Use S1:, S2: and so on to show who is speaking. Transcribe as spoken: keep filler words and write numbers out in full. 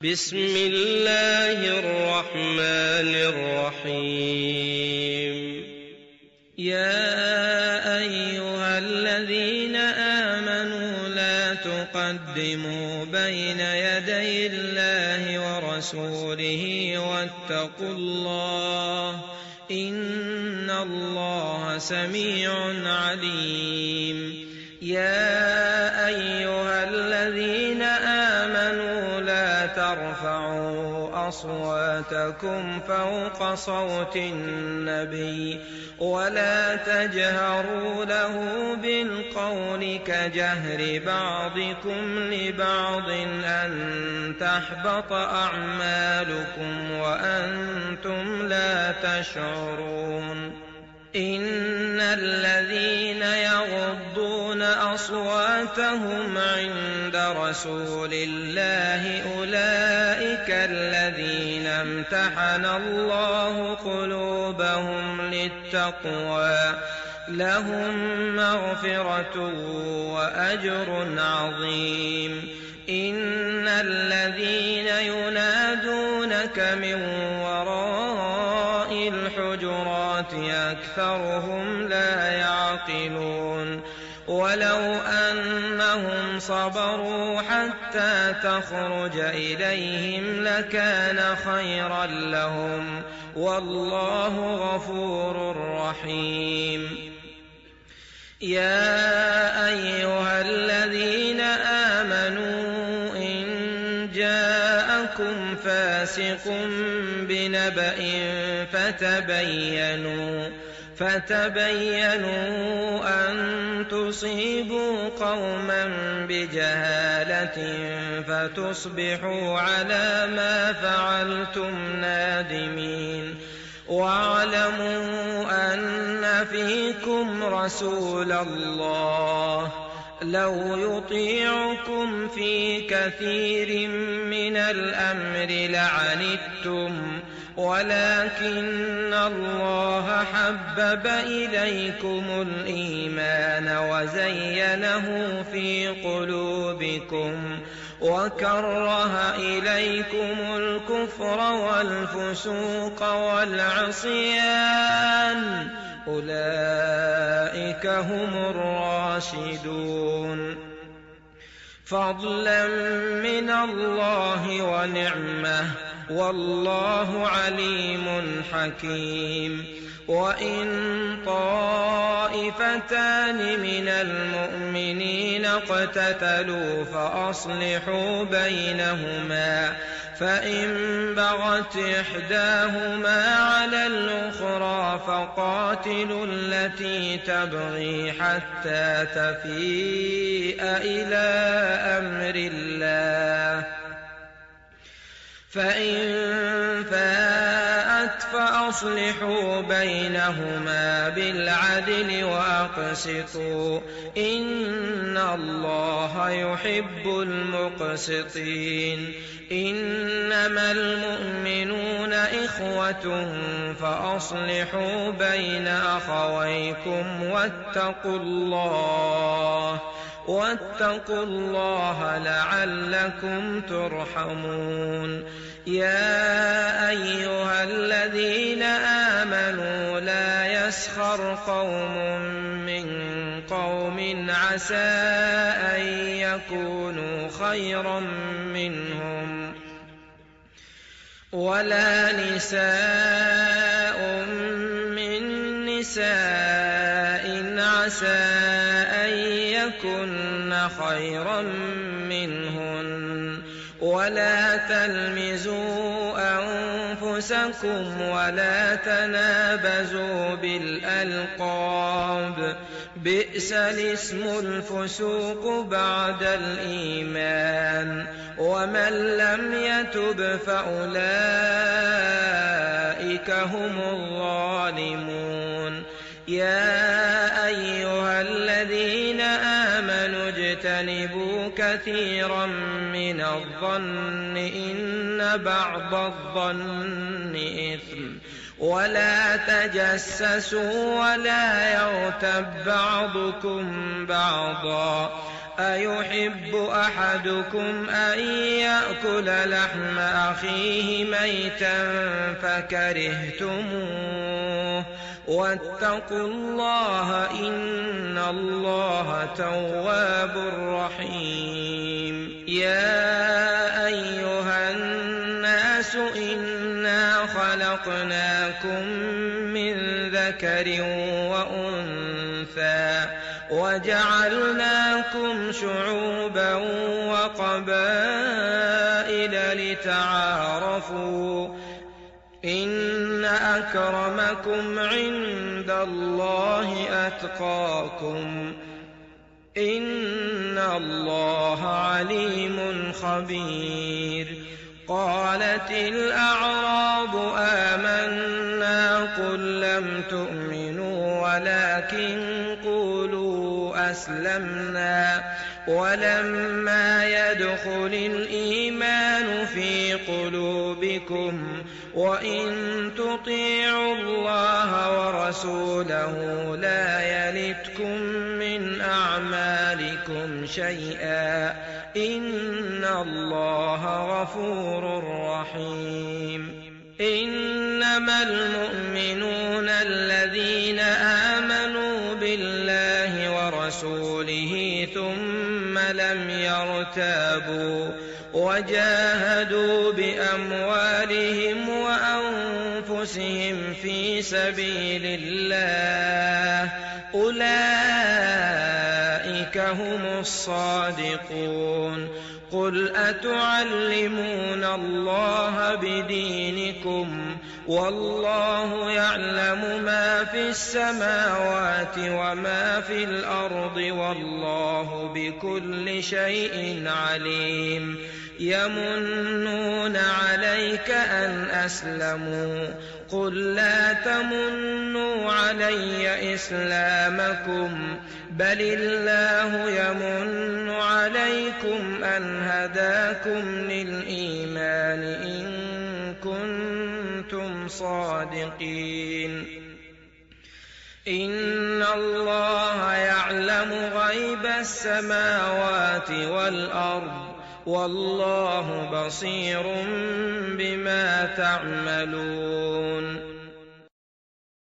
S1: بسم الله الرحمن الرحيم. يا أيها الذين آمنوا لا تقدموا بين يدي الله ورسوله واتقوا الله إن الله سميع عليم. يا أيها الذين آمنوا لا ترفعوا أصواتكم فوق صوت النبي ولا تجهروا له بالقول كجهر بعضكم لبعض أن تحبط أعمالكم وأنتم لا تشعرون. إن الذين يغضون أصواتهم عند رسول الله أولئك الذين امتحن الله قلوبهم للتقوى لهم مغفرة وأجر عظيم. إن الذين ينادونك من وراء الحجرات أكثرهم لا يعقلون. ولو أنهم صبروا حتى تخرج إليهم لكان خيرا لهم والله غفور رحيم. يا أيها الذين آمنوا إن جاءكم فاسق بنبأ فتبينوا فتبينوا أن تصيبوا قوما بجهالة فتصبحوا على ما فعلتم نادمين. واعلموا أن فيكم رسول الله لو يطيعكم في كثير من الأمر لعنتم ولكن الله حبب إليكم الإيمان وزينه في قلوبكم وكره إليكم الكفر والفسوق والعصيان أولئك هم الراشدون. فضلا من الله ونعمة والله عليم حكيم. وإن طائفتان من المؤمنين اقتتلوا فأصلحوا بينهما فإن بغت إحداهما على الأخرى فقاتلوا التي تبغي حتى تفيء إلى أمر الله فإن فاءت فأصلحوا بينهما بالعدل وأقسطوا إن الله يحب المقسطين. إنما المؤمنون إخوة فأصلحوا بين أخويكم واتقوا الله واتقوا الله لعلكم ترحمون. يا أيها الذين آمنوا لا يسخر قوم من قوم عسى أن يكونوا خيرا منهم ولا نساء من نساء عسى أن يكن خيرا منهن ولا تلمزوا أنفسكم ولا تنابزوا بالألقاب بئس الاسم الفسوق بعد الإيمان ومن لم يتب فأولئك هم الظالمون. يا أيها الذين آمنوا اجتنبوا كثيرا من الظن إن بعض الظن إثم ولا تجسسوا ولا يغتب بعضكم بعضا أيحب أحدكم أن يأكل لحم أخيه ميتا فكرهتموه واتقوا الله إن الله تواب رحيم يا أيها الناس إنا خلقناكم من ذكر وأنثى وجعلناكم شعوبا وقبائل لتعارفوا إن أكرمكم عند الله أتقاكم إن الله عليم خبير قالت الأعراب آمنا قل لم تؤمنوا ولكن قولوا أسلمنا ولما يدخل الإيمان في قلوبكم وإن تطيعوا الله ورسوله لا يلتكم من أعمالكم شيئا إن الله غفور رحيم إنما المؤمنون الذين آمنوا بالله ورسوله ثم لم يرتابوا وجاهدوا بأموالهم وأنفسهم في سبيل الله أولئك هم الصادقون قل أتعلمون الله بدينكم والله يعلم ما في السماوات وما في الأرض والله بكل شيء عليم يمنون عليك أن أسلموا قل لا تمنوا علي إسلامكم بل الله يمن عليكم أن هداكم للإيمان إن كنتم صادقين إن الله يعلم غيب السماوات والأرض والله بصير بما تعملون